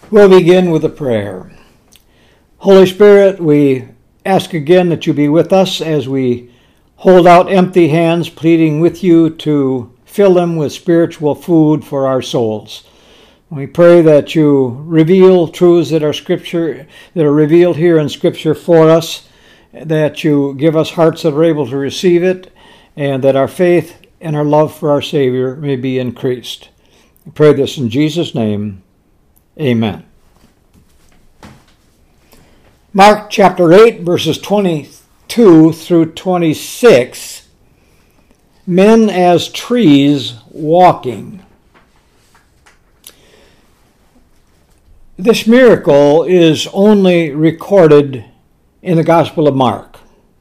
We'll begin with a prayer. Holy Spirit, we ask again that you be with us as we hold out empty hands, pleading with you to fill them with spiritual food for our souls. We pray that you reveal truths that are revealed here in Scripture for us, that you give us hearts that are able to receive it, and that our faith and our love for our Savior may be increased. We pray this in Jesus' name. Amen. Mark chapter 8, verses 22 through 26. Men as trees walking. This miracle is only recorded in the Gospel of Mark.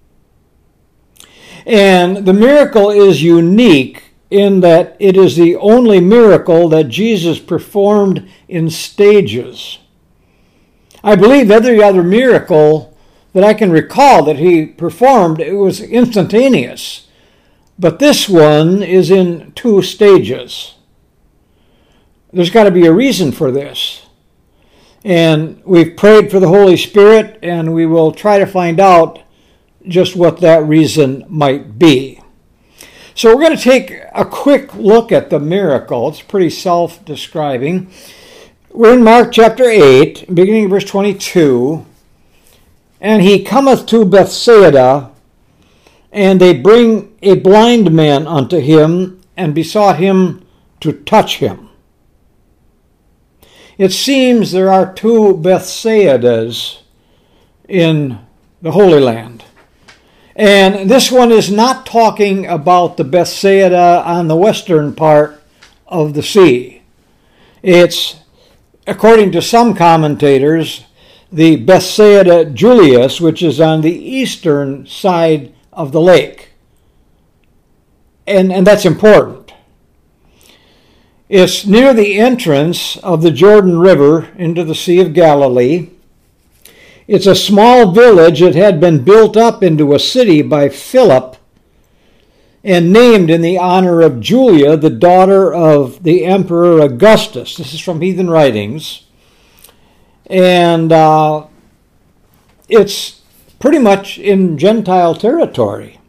And the miracle is unique in that it is the only miracle that Jesus performed in stages. I believe every other miracle that I can recall that he performed, it was instantaneous. But this one is in 2 stages. There's got to be a reason for this. And we've prayed for the Holy Spirit, and we will try to find out just what that reason might be. So we're going to take a quick look at the miracle. It's pretty self-describing. We're in Mark chapter 8, beginning of verse 22. And he cometh to Bethsaida, and they bring a blind man unto him, and besought him to touch him. It seems there are 2 Bethsaidas in the Holy Land. And this one is not talking about the Bethsaida on the western part of the sea. It's, according to some commentators, the Bethsaida Julius, which is on the eastern side of the lake. And that's important. It's near the entrance of the Jordan River into the Sea of Galilee. It's a small village that had been built up into a city by Philip and named in the honor of Julia, the daughter of the Emperor Augustus. This is from Heathen Writings. And it's pretty much in Gentile territory.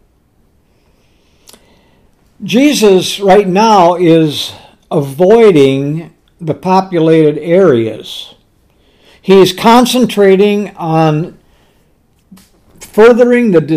Jesus right now is avoiding the populated areas. He's concentrating on furthering the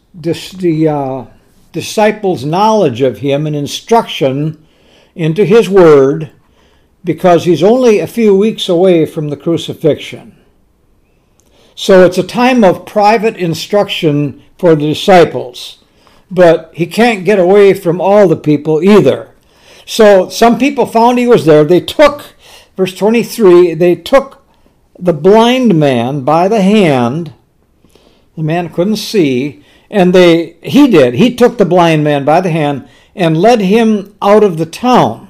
disciples' knowledge of him and instruction into his word, because he's only a few weeks away from the crucifixion. So it's a time of private instruction for the disciples, but he can't get away from all the people either. So some people found he was there. They took, verse 23, they took the blind man by the hand. The man couldn't see, and he took the blind man by the hand and led him out of the town.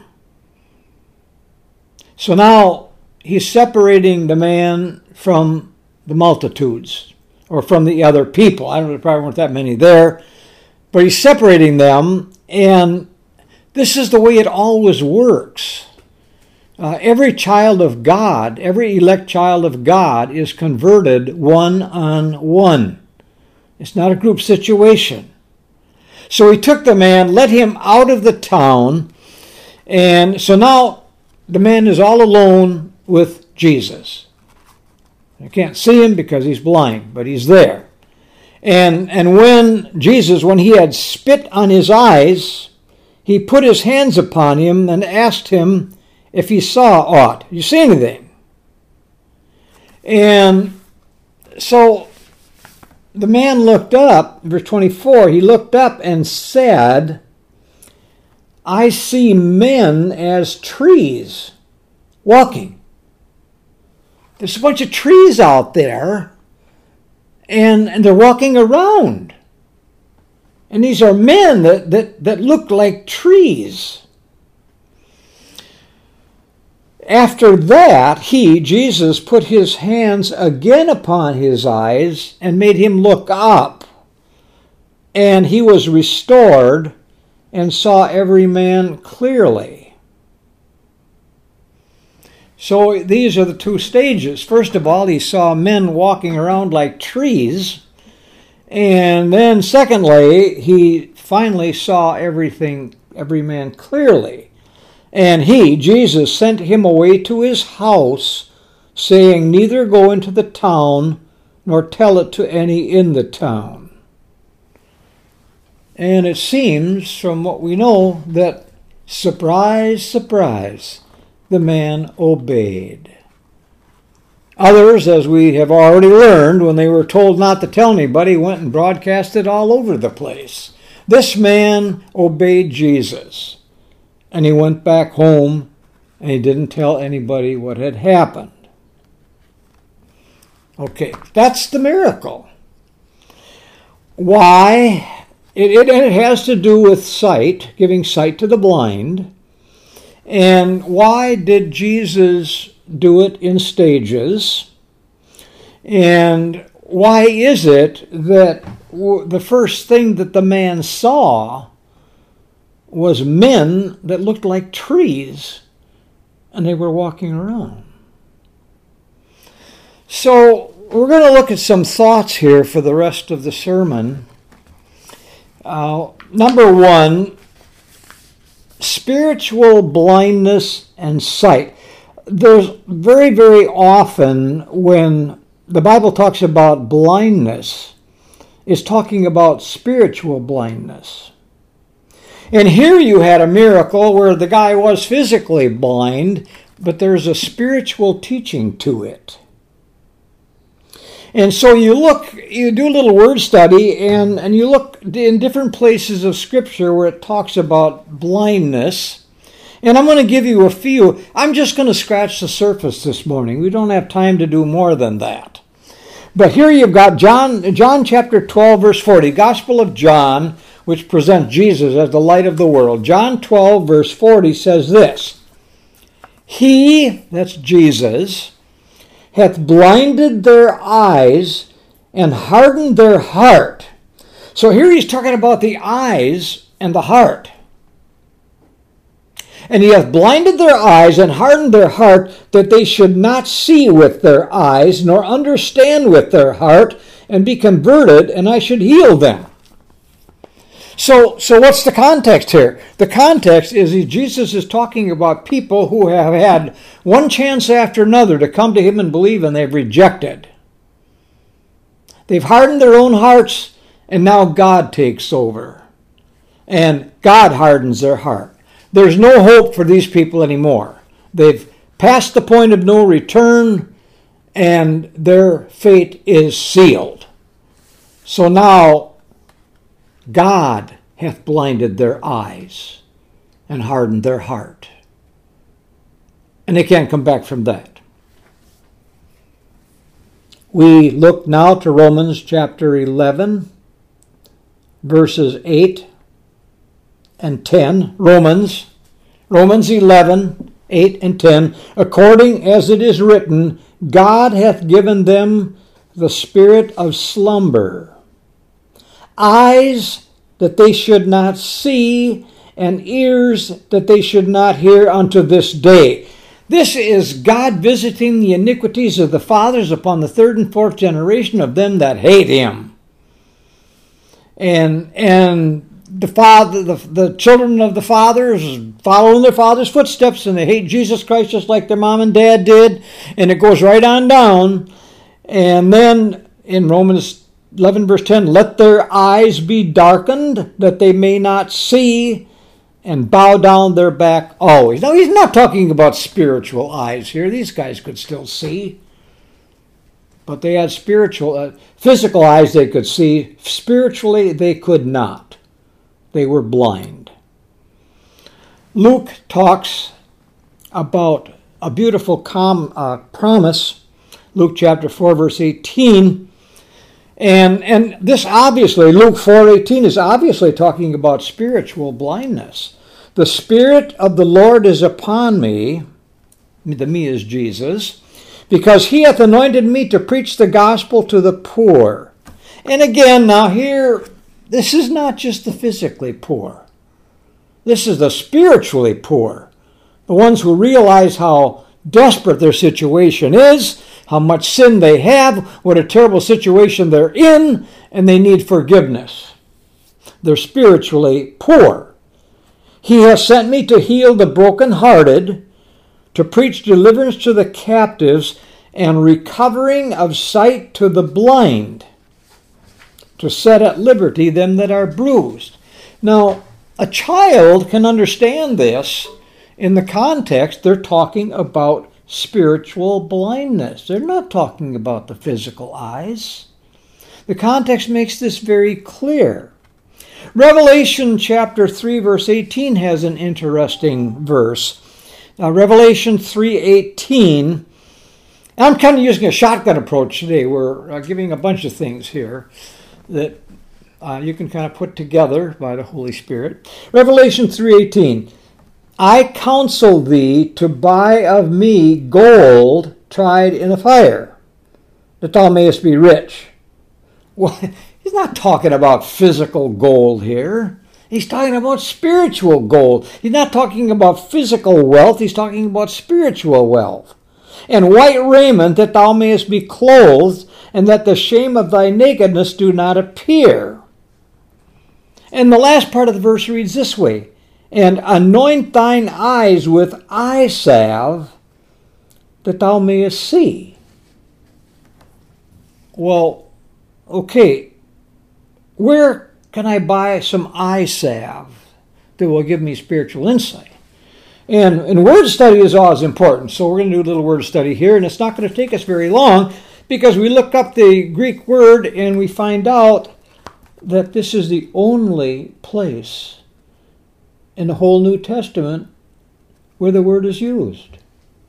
So now he's separating the man from the multitudes, or from the other people. I don't know, there probably weren't that many there, but he's separating them, and this is the way it always works. Every child of God, every elect child of God is converted one-on-one. It's not a group situation. So he took the man, led him out of the town, and so now the man is all alone with Jesus. You can't see him because he's blind, but he's there. And when he had spit on his eyes, he put his hands upon him and asked him if he saw aught. You see anything? And so the man looked up, verse 24, he looked up and said, I see men as trees walking. There's a bunch of trees out there, and they're walking around. And these are men that look like trees. After that, Jesus, put his hands again upon his eyes and made him look up. And he was restored and saw every man clearly. So these are the two stages. First of all, he saw men walking around like trees. And then secondly, he finally saw every man clearly. And he, Jesus, sent him away to his house, saying, neither go into the town, nor tell it to any in the town. And it seems, from what we know, that surprise, surprise, the man obeyed. Others, as we have already learned, when they were told not to tell anybody, went and broadcast it all over the place. This man obeyed Jesus, and he went back home, and he didn't tell anybody what had happened. Okay, that's the miracle. Why? It has to do with sight, giving sight to the blind. And why did Jesus do it in stages? And why is it that the first thing that the man saw was men that looked like trees, and they were walking around? So we're going to look at some thoughts here for the rest of the sermon. Number one, spiritual blindness and sight. There's very, very often when the Bible talks about blindness, it's talking about spiritual blindness. And here you had a miracle where the guy was physically blind, but there's a spiritual teaching to it. And so you do a little word study, and you look in different places of Scripture where it talks about blindness. And I'm going to give you a few. I'm just going to scratch the surface this morning. We don't have time to do more than that. But here you've got John chapter 12, verse 40, Gospel of John, which presents Jesus as the light of the world. John 12, verse 40 says this, He, that's Jesus, hath blinded their eyes and hardened their heart. So here he's talking about the eyes and the heart. And he hath blinded their eyes and hardened their heart, that they should not see with their eyes, nor understand with their heart, and be converted, and I should heal them. So what's the context here? The context is Jesus is talking about people who have had one chance after another to come to him and believe, and they've rejected. They've hardened their own hearts, and now God takes over. And God hardens their heart. There's no hope for these people anymore. They've passed the point of no return, and their fate is sealed. So now God hath blinded their eyes and hardened their heart. And they can't come back from that. We look now to Romans chapter 11, verses 8 and 10. Romans 11, 8 and 10. According as it is written, God hath given them the spirit of slumber, eyes that they should not see, and ears that they should not hear unto this day. This is God visiting the iniquities of the fathers upon the third and fourth generation of them that hate him. And the children of the fathers following their father's footsteps, and they hate Jesus Christ just like their mom and dad did, and it goes right on down. And then in Romans 11 verse 10, let their eyes be darkened, that they may not see, and bow down their back always. Now, he's not talking about spiritual eyes here. These guys could still see. But they had physical eyes they could see. Spiritually, they could not. They were blind. Luke talks about a beautiful promise. Luke chapter 4, verse 18. And this obviously, Luke 4:18 is obviously talking about spiritual blindness. The Spirit of the Lord is upon me, the me is Jesus, because he hath anointed me to preach the gospel to the poor. And again, now here, this is not just the physically poor. This is the spiritually poor. The ones who realize how desperate their situation is, how much sin they have, what a terrible situation they're in, and they need forgiveness. They're spiritually poor. He has sent me to heal the brokenhearted, to preach deliverance to the captives, and recovering of sight to the blind, to set at liberty them that are bruised. Now, a child can understand this. In the context, they're talking about spiritual blindness. They're not talking about the physical eyes. The context makes this very clear. Revelation chapter 3, verse 18 has an interesting verse. Now, Revelation 3:18, I'm kind of using a shotgun approach today. We're giving a bunch of things here that you can kind of put together by the Holy Spirit. Revelation 3:18, I counsel thee to buy of me gold tried in the fire, that thou mayest be rich. Well, he's not talking about physical gold here. He's talking about spiritual gold. He's not talking about physical wealth. He's talking about spiritual wealth. And white raiment, that thou mayest be clothed, and that the shame of thy nakedness do not appear. And the last part of the verse reads this way, and anoint thine eyes with eye salve, that thou mayest see. Well, okay, where can I buy some eye salve that will give me spiritual insight? And word study is always important, so we're going to do a little word study here, and it's not going to take us very long, because we looked up the Greek word and we find out that this is the only place in the whole New Testament where the word is used.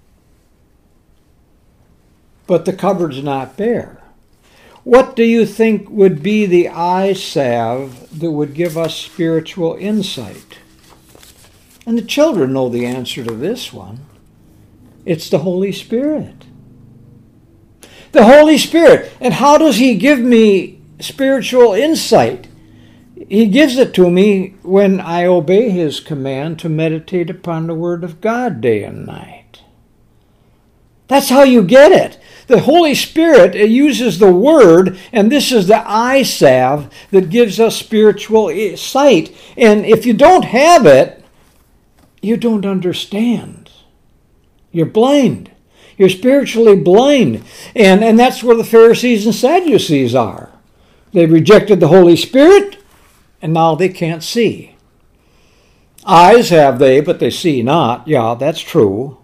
But the cupboard's not there. What do you think would be the eye salve that would give us spiritual insight? And the children know the answer to this one. It's the Holy Spirit. The Holy Spirit. And how does He give me spiritual insight? He gives it to me when I obey His command to meditate upon the Word of God day and night. That's how you get it. The Holy Spirit uses the Word, and this is the eye salve that gives us spiritual sight. And if you don't have it, you don't understand. You're blind. You're spiritually blind. And that's where the Pharisees and Sadducees are. They rejected the Holy Spirit, and now they can't see. Eyes have they, but they see not. Yeah, that's true.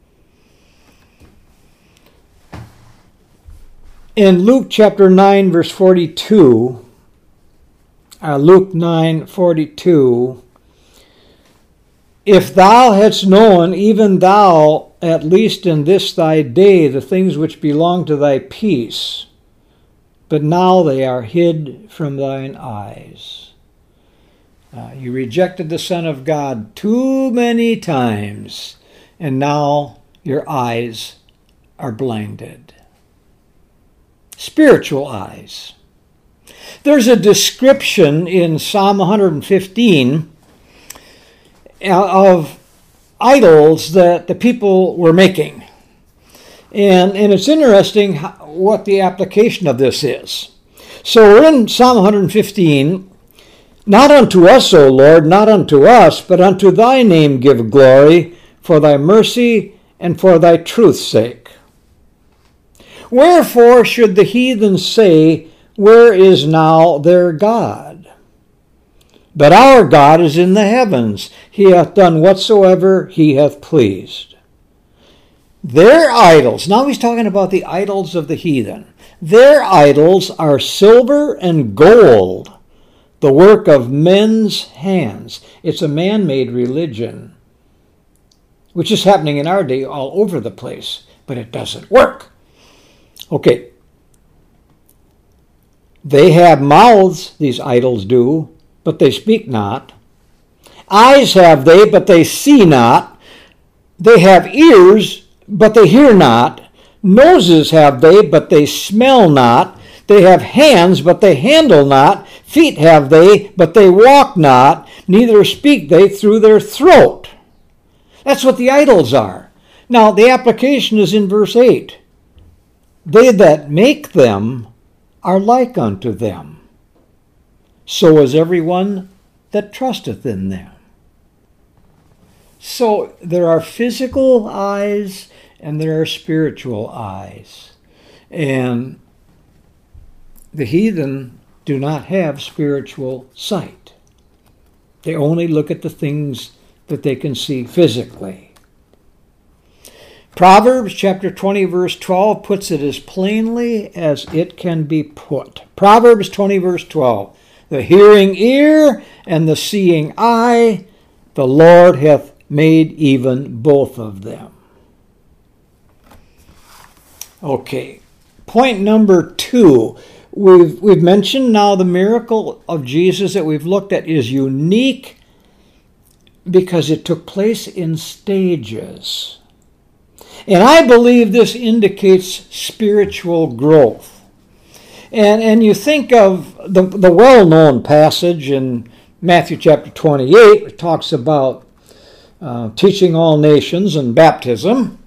In Luke chapter 9, verse 42, Luke 9:42, if thou hadst known, even thou, at least in this thy day, the things which belong to thy peace, but now they are hid from thine eyes. You rejected the Son of God too many times, and now your eyes are blinded. Spiritual eyes. There's a description in Psalm 115 of idols that the people were making. And it's interesting what the application of this is. So we're in Psalm 115. Not unto us, O Lord, not unto us, but unto thy name give glory, for thy mercy and for thy truth's sake. Wherefore should the heathen say, where is now their God? But our God is in the heavens. He hath done whatsoever he hath pleased. Their idols, now he's talking about the idols of the heathen. Their idols are silver and gold, the work of men's hands. It's a man-made religion, which is happening in our day all over the place, but it doesn't work. Okay. They have mouths, these idols do, but they speak not. Eyes have they, but they see not. They have ears, but they hear not. Noses have they, but they smell not. They have hands, but they handle not. Feet have they, but they walk not. Neither speak they through their throat. That's what the idols are. Now, the application is in verse 8. They that make them are like unto them. So is everyone that trusteth in them. So there are physical eyes and there are spiritual eyes. And the heathen do not have spiritual sight. They only look at the things that they can see physically. Proverbs chapter 20 verse 12 puts it as plainly as it can be put. Proverbs 20 verse 12. The hearing ear and the seeing eye, the Lord hath made even both of them. Okay, point number 2. We've mentioned now the miracle of Jesus that we've looked at is unique because it took place in stages. And I believe this indicates spiritual growth. And you think of the well-known passage in Matthew chapter 28, which talks about teaching all nations and baptism.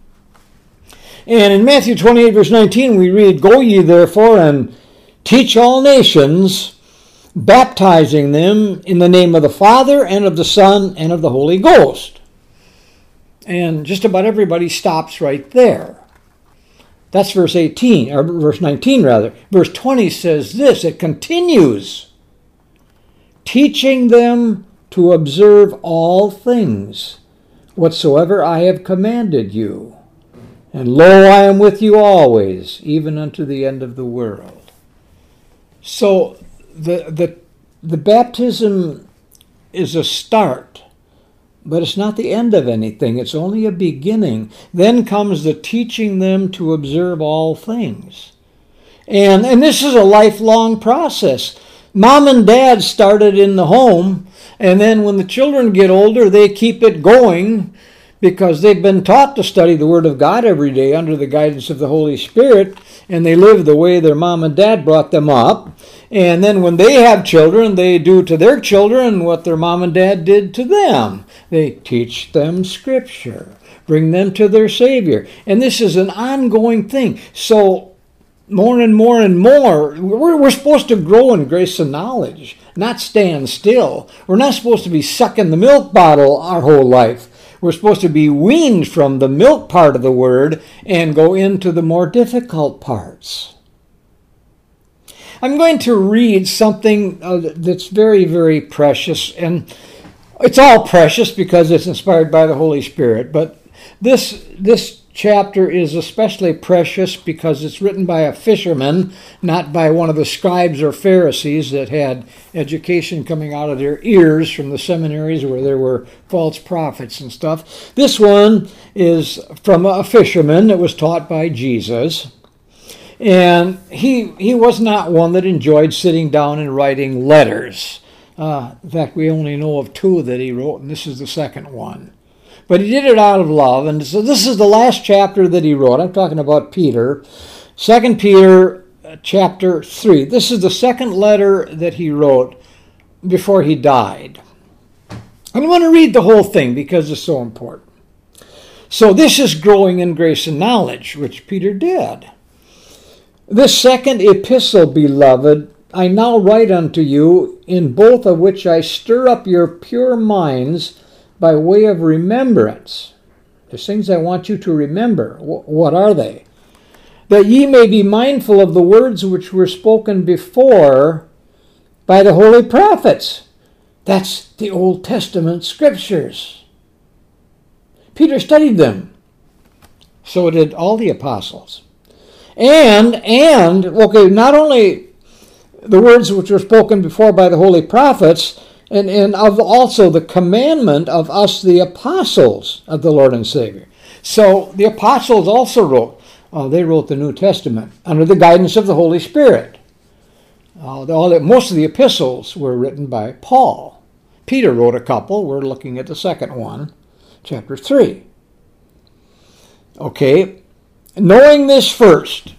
And in Matthew 28 verse 19 we read, Go ye therefore and teach all nations, baptizing them in the name of the Father and of the Son and of the Holy Ghost. And just about everybody stops right there. That's verse 18, or verse 19 rather. Verse 20 says this, it continues, teaching them to observe all things whatsoever I have commanded you. And lo, I am with you always, even unto the end of the world. So the baptism is a start, but it's not the end of anything. It's only a beginning. Then comes the teaching them to observe all things. And this is a lifelong process. Mom and dad started in the home, and then when the children get older, they keep it going because they've been taught to study the Word of God every day under the guidance of the Holy Spirit, and they live the way their mom and dad brought them up. And then when they have children, they do to their children what their mom and dad did to them. They teach them Scripture, bring them to their Savior. And this is an ongoing thing. So more and more and more, we're supposed to grow in grace and knowledge, not stand still. We're not supposed to be sucking the milk bottle our whole life. We're supposed to be weaned from the milk part of the Word and go into the more difficult parts. I'm going to read something that's very, very precious, and it's all precious because it's inspired by the Holy Spirit, but this chapter is especially precious because it's written by a fisherman, not by one of the scribes or Pharisees that had education coming out of their ears from the seminaries where there were false prophets and stuff. This one is from a fisherman that was taught by Jesus. And he was not one that enjoyed sitting down and writing letters. In fact, we only know of 2 that he wrote, and this is the second one. But he did it out of love, and so this is the last chapter that he wrote. I'm talking about Peter. 2 Peter chapter 3. This is the second letter that he wrote before he died. I want to read the whole thing because it's so important. So this is growing in grace and knowledge, which Peter did. This second epistle, beloved, I now write unto you, in both of which I stir up your pure minds by way of remembrance. There's things I want you to remember. What are they? That ye may be mindful of the words which were spoken before by the holy prophets. That's the Old Testament scriptures. Peter studied them. So did all the apostles. And not only the words which were spoken before by the holy prophets, and of also the commandment of us, the apostles of the Lord and Savior. So the apostles also wrote. They wrote the New Testament under the guidance of the Holy Spirit. Most of the epistles were written by Paul. Peter wrote a couple. We're looking at the second one, chapter 3. Okay. Knowing this first,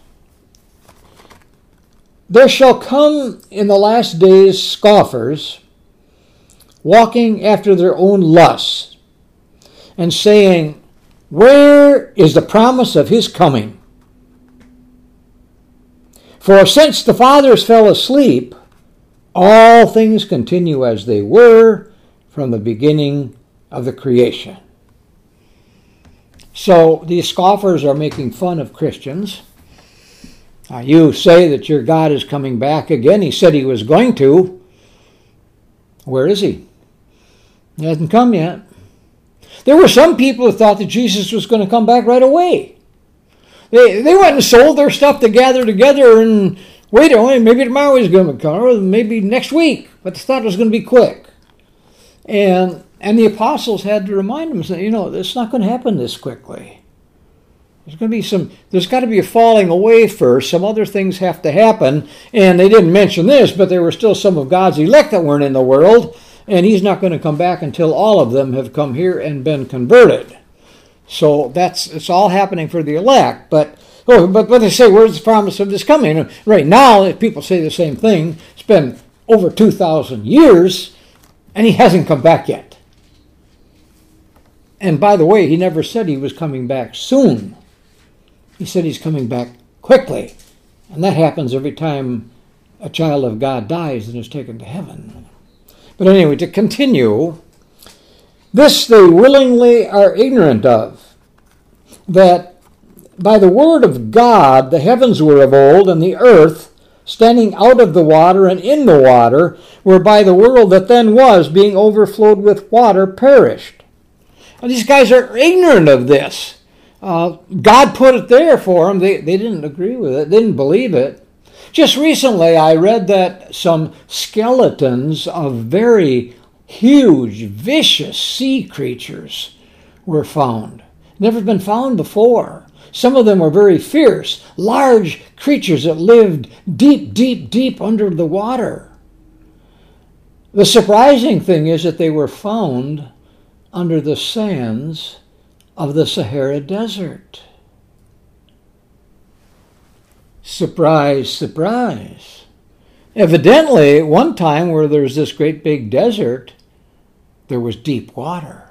there shall come in the last days scoffers, walking after their own lusts, and saying, Where is the promise of his coming? For since the fathers fell asleep, all things continue as they were from the beginning of the creation. So these scoffers are making fun of Christians. You say that your God is coming back again. He said he was going to. Where is he? He hasn't come yet. There were some people who thought that Jesus was going to come back right away. They went and sold their stuff to gather together and wait, maybe tomorrow he's going to come, or maybe next week. But they thought it was going to be quick. And the apostles had to remind them, it's not going to happen this quickly. There's got to be a falling away first. Some other things have to happen. And they didn't mention this, but there were still some of God's elect that weren't in the world. And he's not going to come back until all of them have come here and been converted. So it's all happening for the elect. But they say, where's the promise of this coming? Right now, people say the same thing. It's been over 2,000 years, and he hasn't come back yet. And by the way, he never said he was coming back soon. He said he's coming back quickly. And that happens every time a child of God dies and is taken to heaven. But anyway, to continue, this they willingly are ignorant of, that by the word of God the heavens were of old, and the earth, standing out of the water and in the water, whereby the world that then was, being overflowed with water, perished. Now, these guys are ignorant of this. God put it there for them. They didn't agree with it, didn't believe it. Just recently I read that some skeletons of very huge, vicious sea creatures were found. Never been found before. Some of them were very fierce, large creatures that lived deep, deep, deep under the water. The surprising thing is that they were found under the sands of the Sahara Desert. Surprise, surprise. Evidently, one time where there was this great big desert, there was deep water.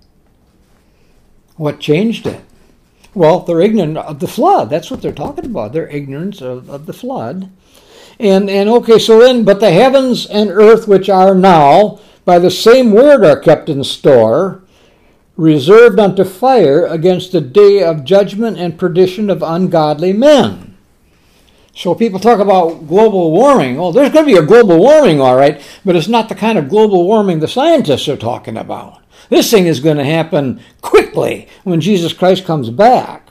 What changed it? Well, they're ignorant of the flood. That's what they're talking about. They're ignorant of the flood. And okay, so then, but the heavens and earth which are now, by the same word are kept in store, reserved unto fire against the day of judgment and perdition of ungodly men. So people talk about global warming. Well, there's going to be a global warming, all right, but it's not the kind of global warming the scientists are talking about. This thing is going to happen quickly when Jesus Christ comes back.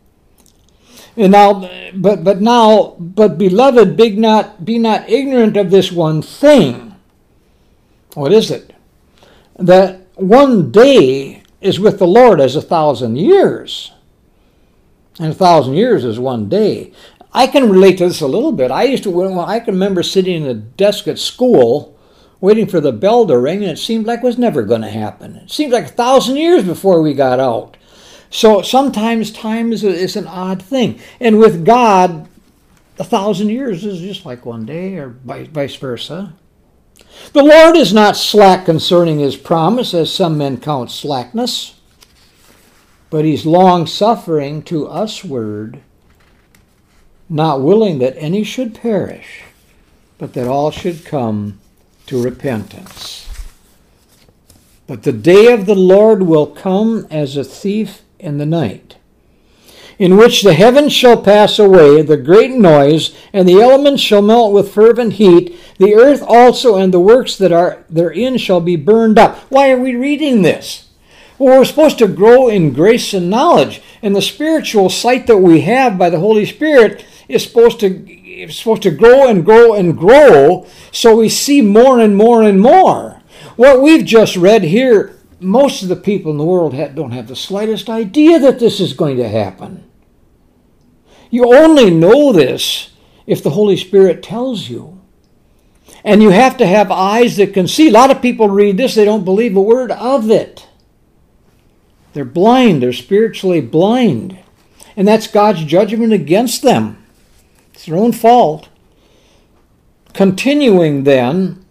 And now, but beloved, be not ignorant of this one thing. What is it? That one day is with the Lord as 1,000 years. And 1,000 years is one day. I can relate to this a little bit. I can remember sitting in a desk at school waiting for the bell to ring, and it seemed like it was never going to happen. It seemed like 1,000 years before we got out. So sometimes time is an odd thing. And with God, 1,000 years is just like one day, or vice versa. The Lord is not slack concerning his promise, as some men count slackness, but he's long-suffering to usward, not willing that any should perish, but that all should come to repentance. But the day of the Lord will come as a thief in the night, in which the heavens shall pass away, the great noise, and the elements shall melt with fervent heat, the earth also and the works that are therein shall be burned up. Why are we reading this? Well, we're supposed to grow in grace and knowledge, and the spiritual sight that we have by the Holy Spirit is supposed to grow and grow and grow, so we see more and more and more. What we've just read here, most of the people in the world don't have the slightest idea that this is going to happen. You only know this if the Holy Spirit tells you. And you have to have eyes that can see. A lot of people read this, they don't believe a word of it. They're blind, they're spiritually blind. And that's God's judgment against them. It's their own fault. Continuing then,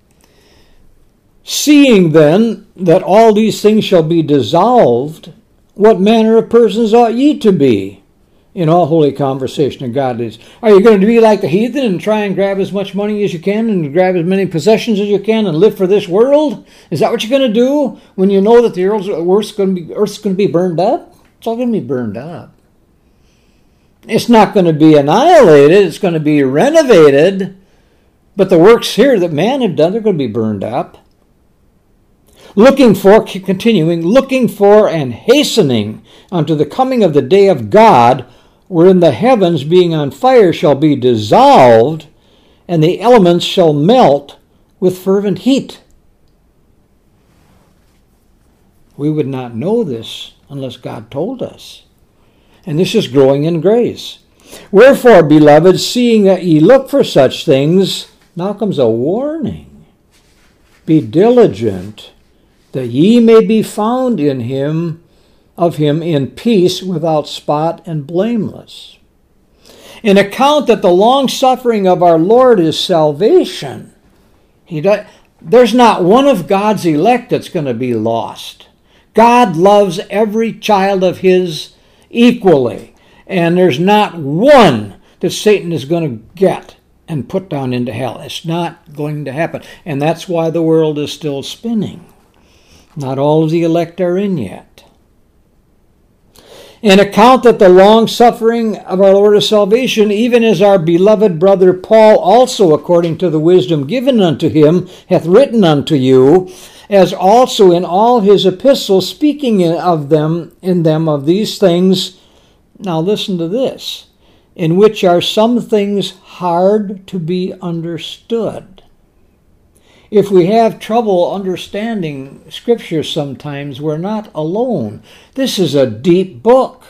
seeing then that all these things shall be dissolved, what manner of persons ought ye to be in all holy conversation and godliness? Are you going to be like the heathen and try and grab as much money as you can and grab as many possessions as you can and live for this world? Is that what you're going to do when you know that the earth's going to be burned up? It's all going to be burned up. It's not going to be annihilated. It's going to be renovated. But the works here that man had done, they're going to be burned up. Looking for and hastening unto the coming of the day of God, wherein the heavens being on fire shall be dissolved, and the elements shall melt with fervent heat. We would not know this unless God told us. And this is growing in grace. Wherefore, beloved, seeing that ye look for such things, now comes a warning. Be diligent that ye may be found in him, of him in peace, without spot and blameless. An account that the long suffering of our Lord is salvation. There's not one of God's elect that's going to be lost. God loves every child of his equally, and there's not one that Satan is going to get and put down into hell. It's not going to happen, and that's why the world is still spinning. Not all of the elect are in yet. An account that the long suffering of our Lord is salvation, even as our beloved brother Paul also, according to the wisdom given unto him, hath written unto you, as also in all his epistles, speaking of them of these things. Now listen to this, in which are some things hard to be understood. If we have trouble understanding Scripture sometimes, we're not alone. This is a deep book.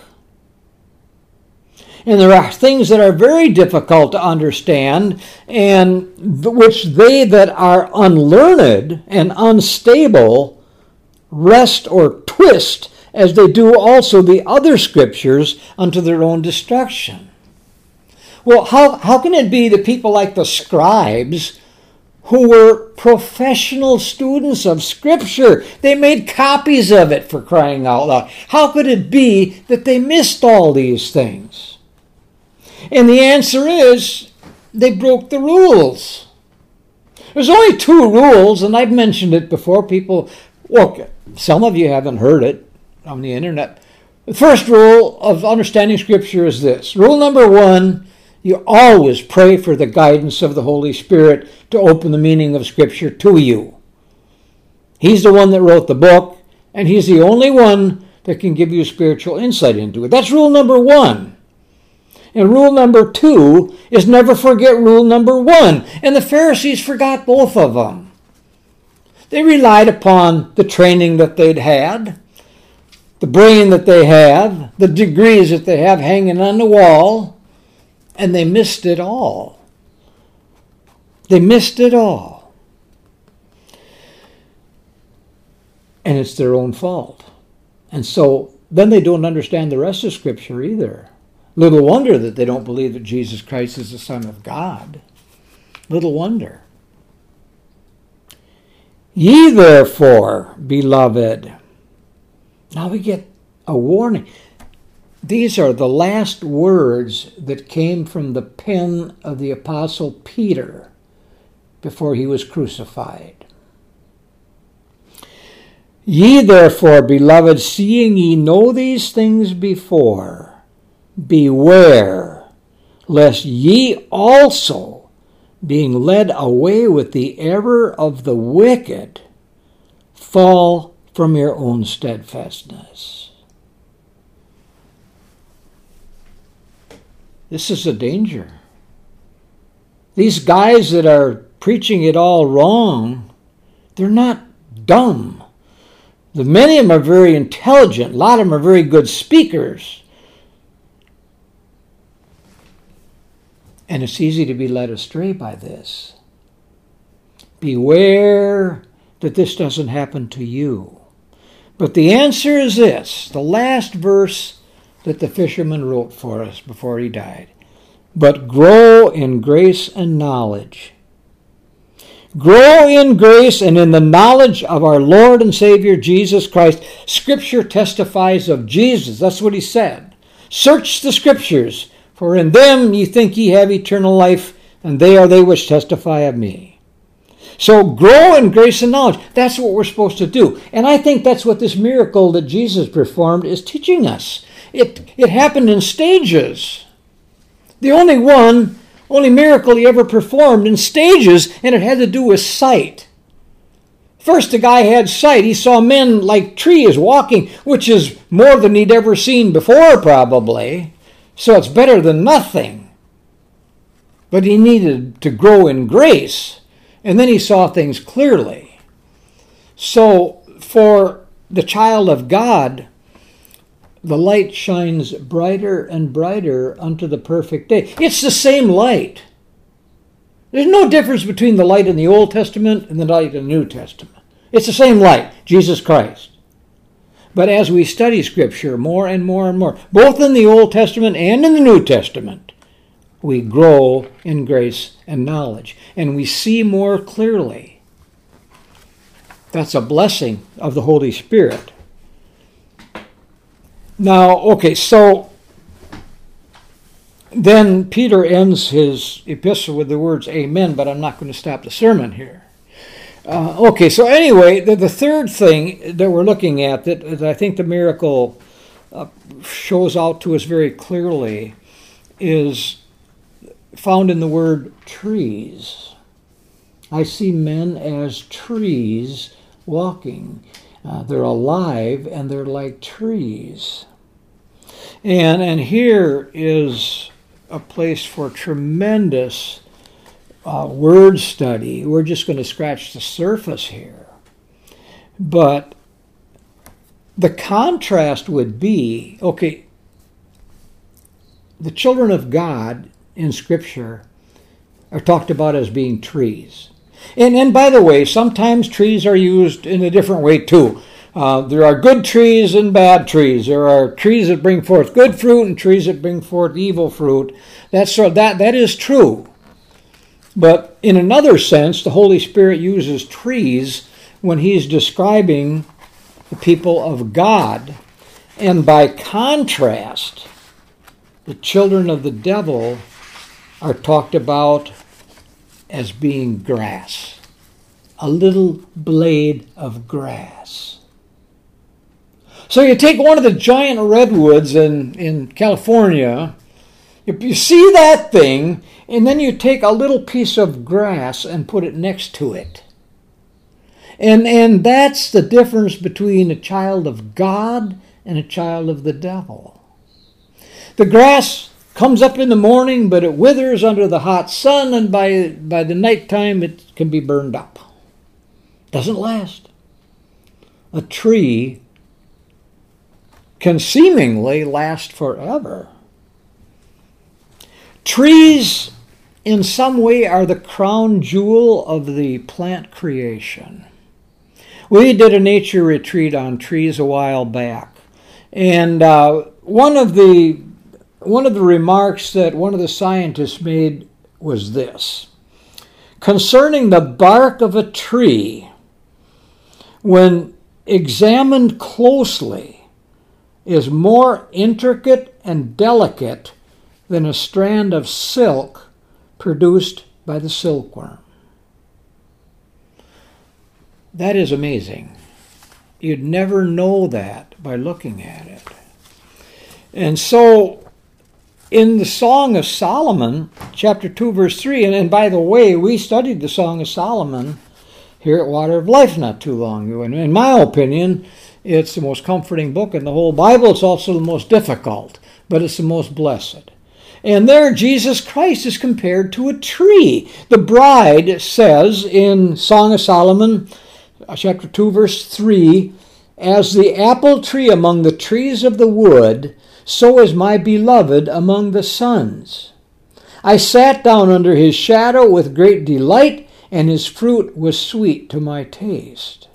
And there are things that are very difficult to understand, and which they that are unlearned and unstable wrest or twist, as they do also the other Scriptures, unto their own destruction. Well, how can it be that people like the scribes, who were professional students of Scripture, they made copies of it, for crying out loud, how could it be that they missed all these things? And the answer is, they broke the rules. There's only 2 rules, and I've mentioned it before. People, look, some of you haven't heard it on the internet. The first rule of understanding Scripture is this. Rule number 1, you always pray for the guidance of the Holy Spirit to open the meaning of Scripture to you. He's the one that wrote the book, and he's the only one that can give you spiritual insight into it. That's rule number 1. And rule number 2 is never forget rule number 1. And the Pharisees forgot both of them. They relied upon the training that they'd had, the brain that they have, the degrees that they have hanging on the wall, and they missed it all. They missed it all. And it's their own fault. And so then they don't understand the rest of Scripture either. Little wonder that they don't believe that Jesus Christ is the Son of God. Little wonder. Ye therefore, beloved. Now we get a warning. These are the last words that came from the pen of the Apostle Peter before he was crucified. Ye therefore, beloved, seeing ye know these things before, beware, lest ye also, being led away with the error of the wicked, fall from your own steadfastness. This is a danger. These guys that are preaching it all wrong, they're not dumb. Many of them are very intelligent. A lot of them are very good speakers. And it's easy to be led astray by this. Beware that this doesn't happen to you. But the answer is this, the last verse that the fisherman wrote for us before he died. But grow in grace and knowledge. Grow in grace and in the knowledge of our Lord and Savior Jesus Christ. Scripture testifies of Jesus. That's what he said. Search the Scriptures, for in them ye think ye have eternal life, and they are they which testify of me. So grow in grace and knowledge. That's what we're supposed to do. And I think that's what this miracle that Jesus performed is teaching us. It happened in stages. The only miracle he ever performed in stages, and it had to do with sight. First, the guy had sight. He saw men like trees walking, which is more than he'd ever seen before, probably. So it's better than nothing. But he needed to grow in grace, and then he saw things clearly. So for the child of God, the light shines brighter and brighter unto the perfect day. It's the same light. There's no difference between the light in the Old Testament and the light in the New Testament. It's the same light, Jesus Christ. But as we study Scripture more and more and more, both in the Old Testament and in the New Testament, we grow in grace and knowledge, and we see more clearly. That's a blessing of the Holy Spirit. Now, okay, so then Peter ends his epistle with the words, amen, but I'm not going to stop the sermon here. Okay, so anyway, the third thing that we're looking at that I think the miracle shows out to us very clearly is found in the word trees. I see men as trees walking. They're alive and they're like trees. And here is a place for tremendous word study. We're just going to scratch the surface here. But the contrast would be, okay, the children of God in Scripture are talked about as being trees. And by the way, sometimes trees are used in a different way too. There are good trees and bad trees. There are trees that bring forth good fruit and trees that bring forth evil fruit. That is true. But in another sense, the Holy Spirit uses trees when he's describing the people of God. And by contrast, the children of the devil are talked about as being grass, a little blade of grass. So you take one of the giant redwoods in California, you see that thing, and then you take a little piece of grass and put it next to it. And that's the difference between a child of God and a child of the devil. The grass comes up in the morning, but it withers under the hot sun, and by the nighttime it can be burned up. Doesn't last. A tree can seemingly last forever. Trees, in some way, are the crown jewel of the plant creation. We did a nature retreat on trees a while back, and one of the remarks that one of the scientists made was this: concerning the bark of a tree, when examined closely, is more intricate and delicate than a strand of silk produced by the silkworm. That is amazing. You'd never know that by looking at it. And so, in the Song of Solomon, chapter 2, verse 3, and by the way, we studied the Song of Solomon here at Water of Life not too long ago. And in my opinion, it's the most comforting book in the whole Bible. It's also the most difficult, but it's the most blessed. And there Jesus Christ is compared to a tree. The bride says in Song of Solomon, chapter 2, verse 3, as the apple tree among the trees of the wood, so is my beloved among the sons. I sat down under his shadow with great delight, and his fruit was sweet to my taste.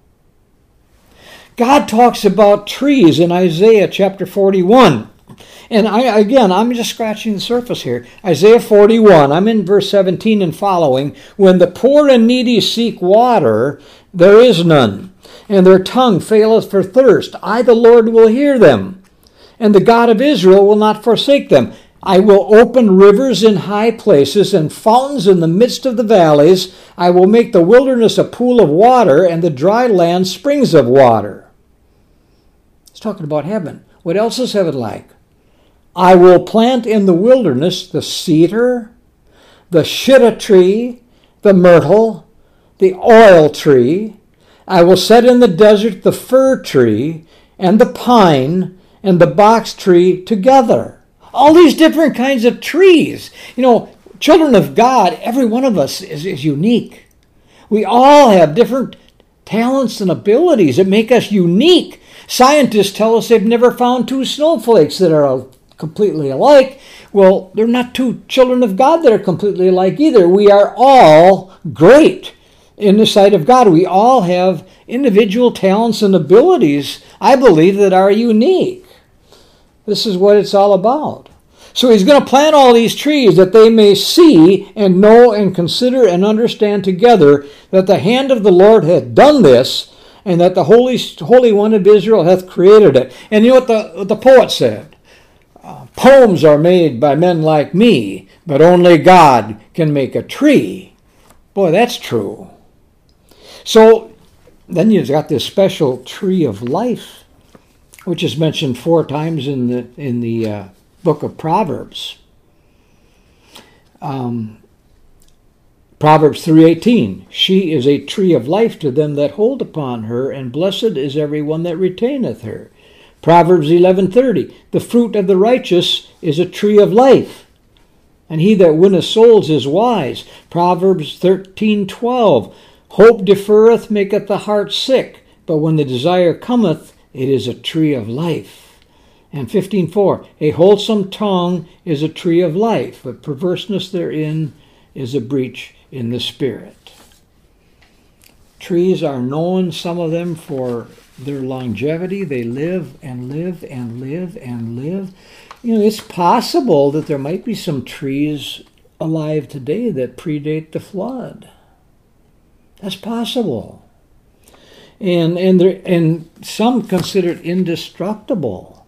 God talks about trees in Isaiah chapter 41. And I'm just scratching the surface here. Isaiah 41, I'm in verse 17 and following. When the poor and needy seek water, there is none, and their tongue faileth for thirst. I, the Lord, will hear them, and the God of Israel will not forsake them. I will open rivers in high places and fountains in the midst of the valleys. I will make the wilderness a pool of water and the dry land springs of water. It's talking about heaven. What else is heaven like? I will plant in the wilderness the cedar, the shittim tree, the myrtle, the oil tree. I will set in the desert the fir tree and the pine and the box tree together. All these different kinds of trees. You know, children of God, every one of us is unique. We all have different talents and abilities that make us unique. Scientists tell us they've never found two snowflakes that are completely alike. Well, they're not two children of God that are completely alike either. We are all great in the sight of God. We all have individual talents and abilities, I believe, that are unique. This is what it's all about. So he's going to plant all these trees that they may see and know and consider and understand together that the hand of the Lord hath done this, and that the Holy One of Israel hath created it. And you know what the poet said? Poems are made by men like me, but only God can make a tree. Boy, that's true. So then you've got this special tree of life, which is mentioned 4 times in the book of Proverbs. Proverbs 3:18, she is a tree of life to them that hold upon her, and blessed is every one that retaineth her. Proverbs 11:30, the fruit of the righteous is a tree of life, and he that winneth souls is wise. Proverbs 13:12, hope deferreth maketh the heart sick, but when the desire cometh, it is a tree of life. And 15:4, a wholesome tongue is a tree of life, but perverseness therein is a breach in the spirit. Trees are known, some of them, for their longevity. They live and live and live and live. You know, it's possible that there might be some trees alive today that predate the flood. That's possible. And some considered indestructible.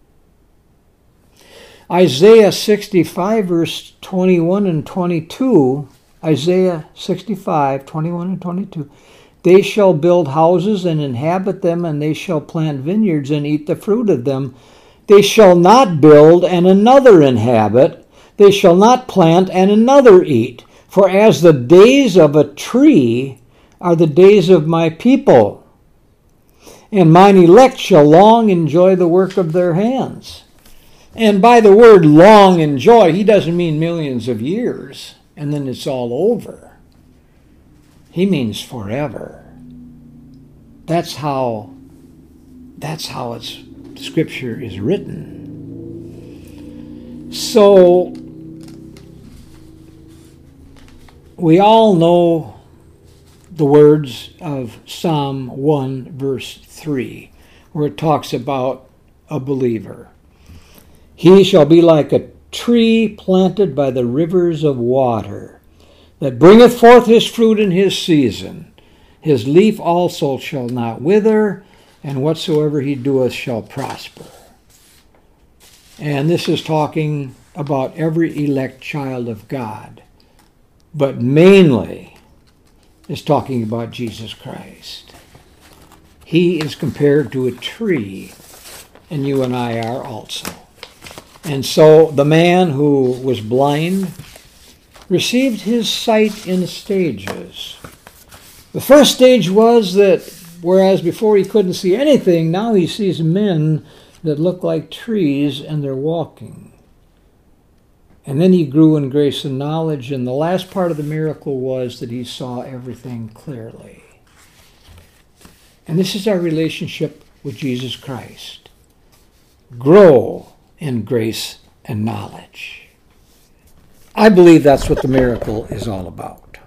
Isaiah 65, verse 21 and 22, Isaiah 65, 21 and 22, they shall build houses and inhabit them, and they shall plant vineyards and eat the fruit of them. They shall not build and another inhabit. They shall not plant and another eat. For as the days of a tree are the days of my people, and mine elect shall long enjoy the work of their hands. And by the word long enjoy, he doesn't mean millions of years, and then it's all over. He means forever. That's how Scripture is written. So, we all know the words of Psalm 1, verse 3, where it talks about a believer. He shall be like a tree planted by the rivers of water, that bringeth forth his fruit in his season. His leaf also shall not wither, and whatsoever he doeth shall prosper. And this is talking about every elect child of God, but mainly is talking about Jesus Christ. He is compared to a tree, and you and I are also. And so the man who was blind received his sight in stages. The first stage was that whereas before he couldn't see anything, now he sees men that look like trees and they're walking. And then he grew in grace and knowledge, and the last part of the miracle was that he saw everything clearly. And this is our relationship with Jesus Christ. Grow in grace and knowledge. I believe that's what the miracle is all about.